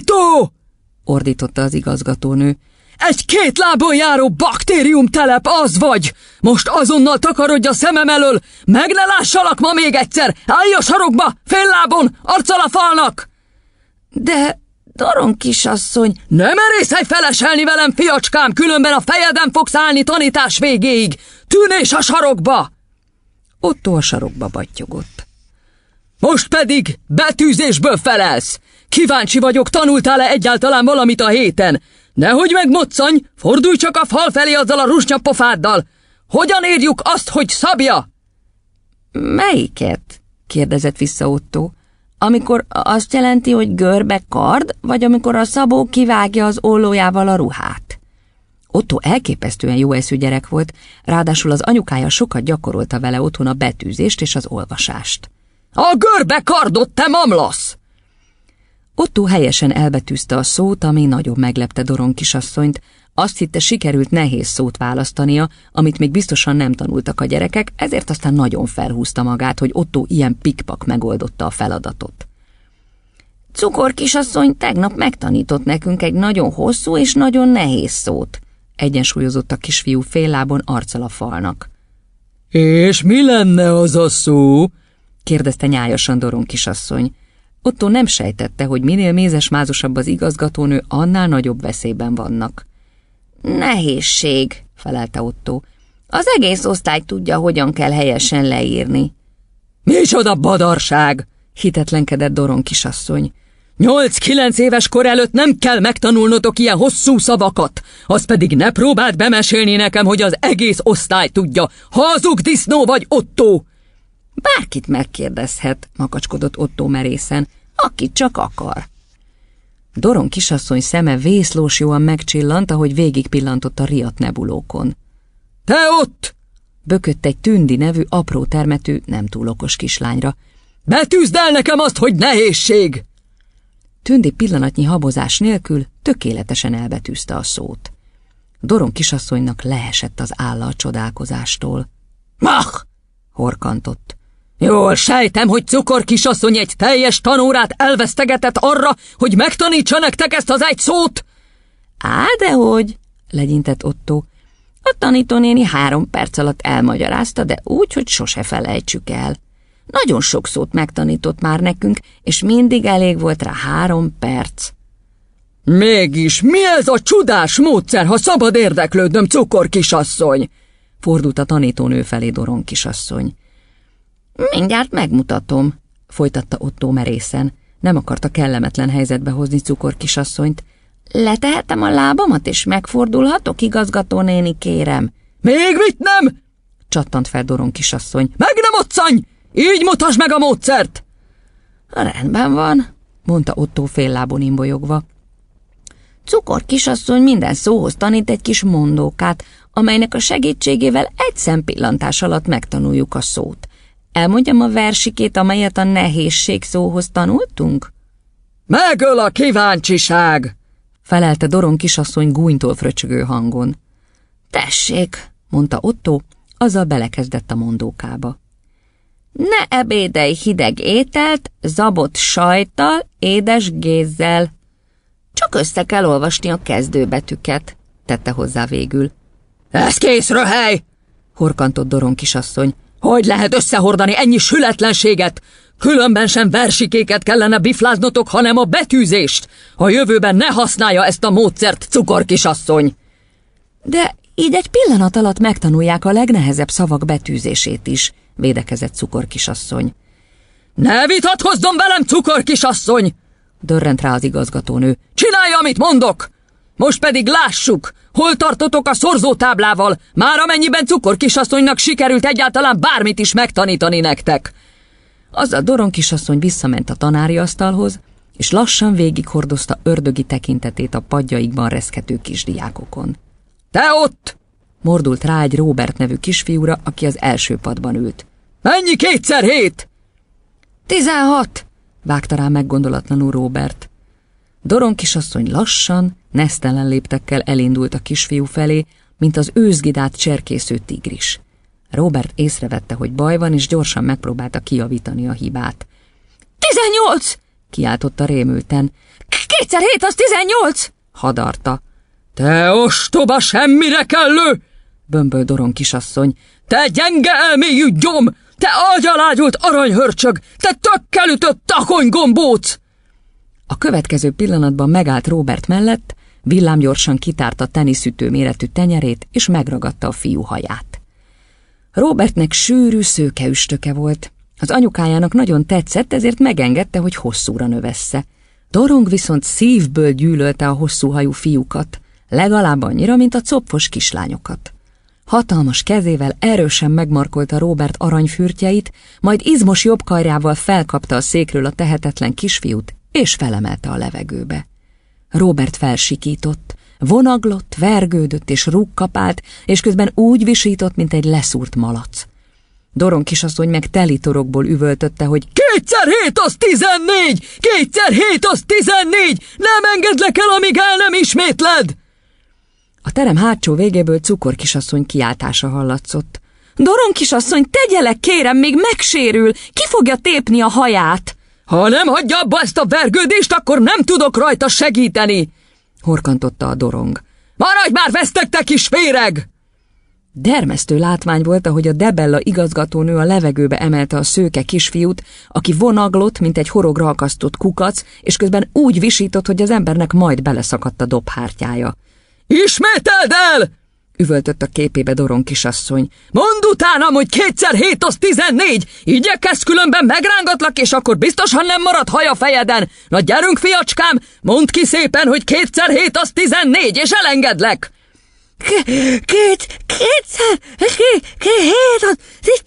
Tanító! Ordította az igazgatónő. Egy 2 lábon járó baktériumtelep az vagy! Most azonnal takarodj a szemem elől! Meg ne lássalak ma még egyszer! Állj a sarokba! Fél lábon! Arccal a falnak! De, Doron kisasszony... Nem merészelj feleselni velem, fiacskám, különben a fejeden fogsz állni tanítás végéig! Tűnés a sarokba! Ottó a sarokba battyogott. Most pedig betűzésből felelsz! Kíváncsi vagyok, tanultál-e egyáltalán valamit a héten? Nehogy megmoccanj, fordulj csak a fal felé azzal a rusnyapofáddal! Hogyan érjük azt, hogy szabja? Melyiket? Kérdezett vissza Ottó. Amikor azt jelenti, hogy görbe kard, vagy amikor a szabó kivágja az ollójával a ruhát? Ottó elképesztően jó eszű gyerek volt, ráadásul az anyukája sokat gyakorolta vele otthon a betűzést és az olvasást. A görbe kardot, te mamlasz! Ottó helyesen elbetűzte a szót, ami nagyon meglepte Doron kisasszonyt. Azt hitte, sikerült nehéz szót választania, amit még biztosan nem tanultak a gyerekek, ezért aztán nagyon felhúzta magát, hogy Ottó ilyen pikpak megoldotta a feladatot. Cukor kisasszony tegnap megtanított nekünk egy nagyon hosszú és nagyon nehéz szót, egyensúlyozott a kisfiú féllábon arccal a falnak. És mi lenne az a szó? Kérdezte nyájasan Doron kisasszony. Ottó nem sejtette, hogy minél mézesmázosabb az igazgatónő, annál nagyobb veszélyben vannak. Nehézség, felelte Ottó. Az egész osztály tudja, hogyan kell helyesen leírni. Micsoda badarság, hitetlenkedett Doron kisasszony. 8-9 éves kor előtt nem kell megtanulnotok ilyen hosszú szavakat, azt pedig ne próbáld bemesélni nekem, hogy az egész osztály tudja. Hazug disznó vagy, Ottó! Bárkit megkérdezhet, makacskodott Ottó merészen, akit csak akar. Doron kisasszony szeme vészlósjóan megcsillant, ahogy végigpillantott a riadt nebulókon. Te ott! Bökött egy Tündi nevű apró termetű, nem túl okos kislányra. Betűzd el nekem azt, hogy nehézség! Tündi pillanatnyi habozás nélkül tökéletesen elbetűzte a szót. Doron kisasszonynak leesett az álla a csodálkozástól. Mach! Horkantott. Jól sejtem, hogy Cukor kisasszony egy teljes tanórát elvesztegetett arra, hogy megtanítsa nektek ezt az egy szót? Á, dehogy, legyintett Ottó. A tanítónéni 3 perc alatt elmagyarázta, de úgy, hogy sose felejtsük el. Nagyon sok szót megtanított már nekünk, és mindig elég volt rá 3 perc. Mégis mi ez a csodás módszer, ha szabad érdeklődnöm, Cukor kisasszony? Fordult a tanítónő felé Doron kisasszony. Mindjárt megmutatom, folytatta Ottó merészen. Nem akarta kellemetlen helyzetbe hozni Cukor kisasszonyt. Letehetem a lábamat, és megfordulhatok, igazgatónéni, kérem? Még mit nem? Csattant fel Doron kisasszony. Meg nem occanj! Így mutasd meg a módszert! Rendben van, mondta Ottó féllábon imbolyogva. Cukor kisasszony minden szóhoz tanít egy kis mondókát, amelynek a segítségével egy szempillantás alatt megtanuljuk a szót. Elmondjam a versikét, amelyet a nehézség szóhoz tanultunk? Megöl a kíváncsiság! Felelte Doron kisasszony gúnytól fröcsögő hangon. Tessék, mondta Ottó, azzal belekezdett a mondókába. Ne ebédelj hideg ételt, zabott sajttal, édes gézzel. Csak össze kell olvasni a kezdőbetűket, tette hozzá végül. Ez kész, röhely! Horkantott Doron kisasszony. Hogy lehet összehordani ennyi sületlenséget? Különben sem versikéket kellene bifláznotok, hanem a betűzést. A jövőben ne használja ezt a módszert, Cukor kisasszony. De így egy pillanat alatt megtanulják a legnehezebb szavak betűzését is, védekezett Cukor kisasszony. Ne vitatkozzon velem, Cukor kisasszony! Dörrent rá az igazgatónő. Csinálja, amit mondok! Most pedig lássuk, hol tartotok a szorzótáblával, már amennyiben Cukor kisasszonynak sikerült egyáltalán bármit is megtanítani nektek. Azzal Doron kisasszony visszament a tanári asztalhoz, és lassan végighordozta ördögi tekintetét a padjaikban reszkető kisdiákokon. Te ott! Mordult rá egy Róbert nevű kisfiúra, aki az első padban ült. Mennyi 2x7? 16! Vágta rá meggondolatlanul Róbert. Doron kisasszony lassan, nesztelen léptekkel elindult a kisfiú felé, mint az őszgidát cserkésző tigris. Róbert észrevette, hogy baj van, és gyorsan megpróbálta kijavítani a hibát. 18! Kiáltotta rémülten. 2x7 7 az 18, hadarta. Te ostoba semmire kellő, bömböl Doron kisasszony. te gyenge elmélyű gyom, te agyalágyult aranyhörcsög, te tökkel ütött takonygombóc! A következő pillanatban megállt Robert mellett, villámgyorsan kitárta teniszütő méretű tenyerét, és megragadta a fiú haját. Robertnek sűrű szőkeüstöke volt. Az anyukájának nagyon tetszett, ezért megengedte, hogy hosszúra növessze. Dorong viszont szívből gyűlölte a hosszú hajú fiúkat, legalább annyira, mint a copfos kislányokat. Hatalmas kezével erősen megmarkolta Robert aranyfürtjeit, majd izmos jobb karjával felkapta a székről a tehetetlen kisfiút, és felemelte a levegőbe. Robert felsikított, vonaglott, vergődött és rúgkapált, és közben úgy visított, mint egy leszúrt malac. Doron kisasszony meg teli torokból üvöltötte, hogy 2x7 az 14! 2x7 az 14! Nem engedlek el, amíg el nem ismétled! A terem hátsó végéből Cukor kisasszony kiáltása hallatszott. Doron kisasszony, tegyelek, kérem, még megsérül! Ki fogja tépni a haját? Ha nem hagyja abba ezt a vergődést, akkor nem tudok rajta segíteni! Horkantotta a Dorong. Maradj már vesztek, te kis féreg! Dermesztő látvány volt, ahogy a Debella igazgatónő a levegőbe emelte a szőke kisfiút, aki vonaglott, mint egy horogra akasztott kukac, és közben úgy visított, hogy az embernek majd beleszakadt a dobhártyája. Ismételd el! Üvöltött a képébe Doron kisasszony. Mondd utánam, hogy 2x7 az 14! Igyekezz, különben megrángatlak, és akkor biztosan nem marad haj a fejeden! Na gyerünk, fiacskám, mondd ki szépen, hogy 2x7 az 14, és elengedlek! 2x7 az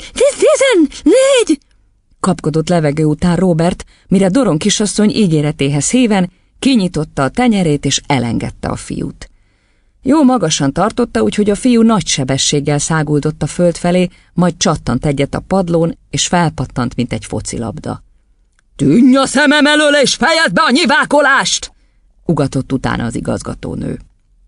14! Kapkodott levegő után Robert, mire Doron kisasszony ígéretéhez híven kinyitotta a tenyerét, és elengedte a fiút. Jó magasan tartotta, úgyhogy a fiú nagy sebességgel száguldott a föld felé, majd csattant egyet a padlón, és felpattant, mint egy focilabda. Tűnj a szemem elől, és fejed be a nyivákolást! Ugatott utána az igazgatónő.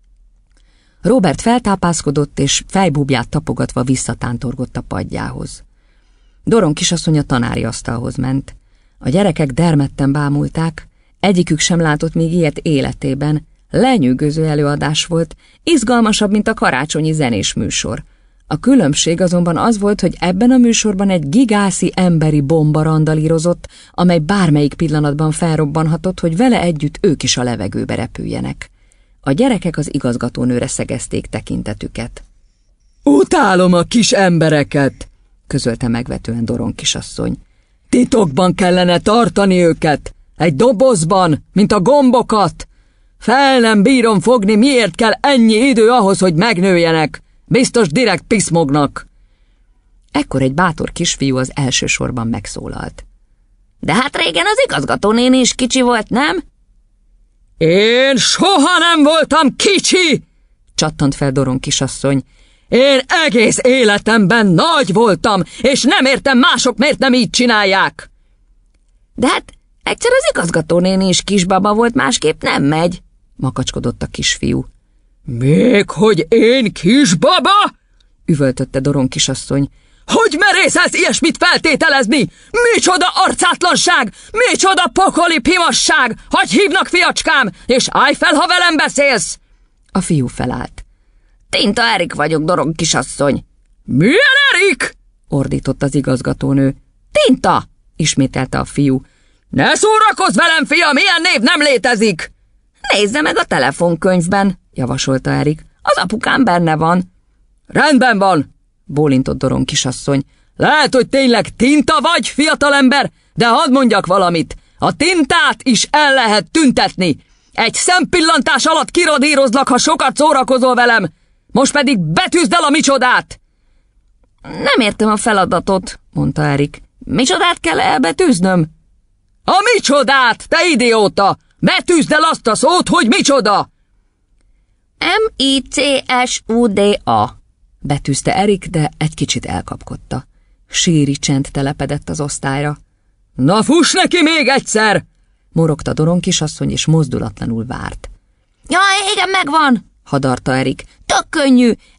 Robert feltápászkodott, és fejbúbját tapogatva visszatántorgott a padjához. Doron kisasszony a tanári asztalhoz ment. A gyerekek dermedten bámulták, egyikük sem látott még ilyet életében. Lenyűgöző előadás volt, izgalmasabb, mint a karácsonyi zenés műsor. A különbség azonban az volt, hogy ebben a műsorban egy gigászi emberi bomba randalírozott, amely bármelyik pillanatban felrobbanhatott, hogy vele együtt ők is a levegőbe repüljenek. A gyerekek az igazgatónőre szegezték tekintetüket. Utálom a kis embereket, közölte megvetően Doron kisasszony. Titokban kellene tartani őket, egy dobozban, mint a gombokat. Fel nem bírom fogni, miért kell ennyi idő ahhoz, hogy megnőjenek. Biztos direkt piszmognak. Ekkor egy bátor kisfiú az első sorban megszólalt. De hát régen az igazgatónéni is kicsi volt, nem? Én soha nem voltam kicsi! Csattant fel Doron kisasszony. Én egész életemben nagy voltam, és nem értem mások miért nem így csinálják. De hát egyszer az igazgatónéni is kisbaba volt, másképp nem megy, makacskodott a kisfiú. Még hogy én kisbaba? Üvöltötte Doron kisasszony. Hogy merészelsz ilyesmit feltételezni? Micsoda arcátlanság! Micsoda pokoli pimasság! Hogy hívnak, fiacskám? És állj fel, ha velem beszélsz! A fiú felállt. Tinta Erik vagyok, Doron kisasszony. Milyen Erik? Ordított az igazgatónő. Tinta! Ismételte a fiú. Ne szórakozz velem, fiam, ilyen név nem létezik! Nézze meg a telefonkönyvben, javasolta Erik. Az apukám benne van. Rendben van, bólintott Doron kisasszony. Lehet, hogy tényleg Tinta vagy, fiatalember, de hadd mondjak valamit. A Tintát is el lehet tüntetni. Egy szempillantás alatt kiradírozlak, ha sokat szórakozol velem. Most pedig betűzd el a micsodát! Nem értem a feladatot, mondta Erik. Micsodát kell elbetűznöm? A micsodát, te idióta! Betűzd el azt a szót, hogy micsoda! M-I-C-S-U-D-A, betűzte Erik, de egy kicsit elkapkodta. Síri csend telepedett az osztályra. Na fuss neki még egyszer! Morogta Doron kisasszony, és mozdulatlanul várt. Ja, igen, megvan, hadarta Erik. Tök könnyű.